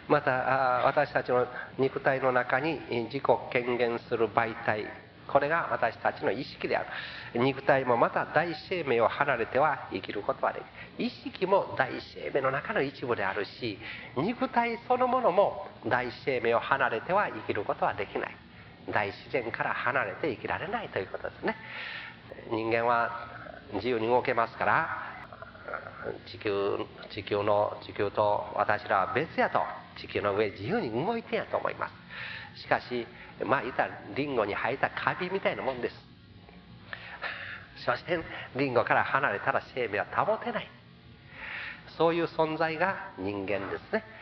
また私たちの肉体の中に自己権限する媒体、これが私たちの意識である。肉体もまた大生命を離れては生きることはできない。意識も大生命の中の一部であるし、肉体そのものも大生命を離れては生きることはできない。大自然から離れて生きられないということですね。人間は自由に動けますから、地球と私らは別やと、地球の上自由に動いてんやと思います。しかし言ったらリンゴに生えたカビみたいなもんです。所詮リンゴから離れたら生命は保てない。そういう存在が人間ですね。